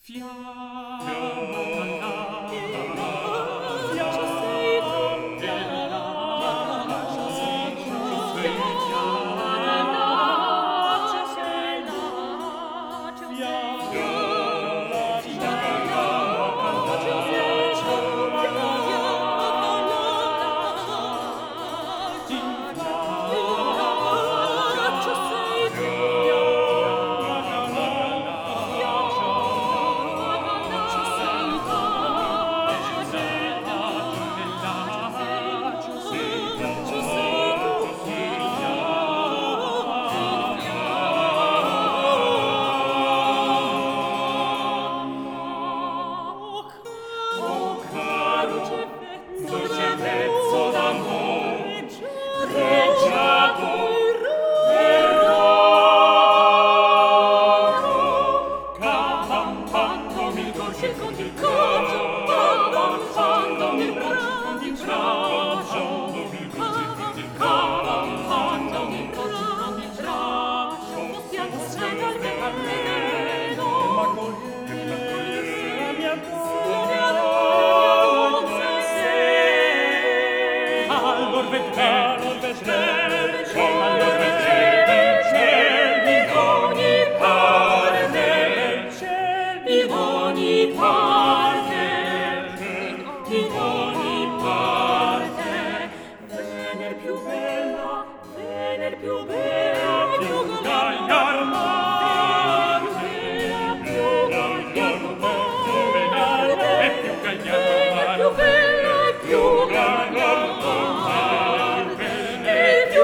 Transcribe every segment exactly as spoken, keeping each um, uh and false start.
Allor vedremo, allor vedremo, allor vedremo in ogni parte, in ogni parte, in ogni parte. Vener più bella, vener più bella, più gagliardante, più gagliardante, e più gagliardante, più bella e più gagliardante, e più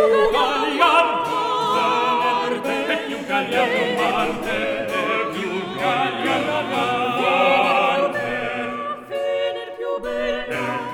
gagliardante, e più gagliardante, e più gagliardante, vener più bella.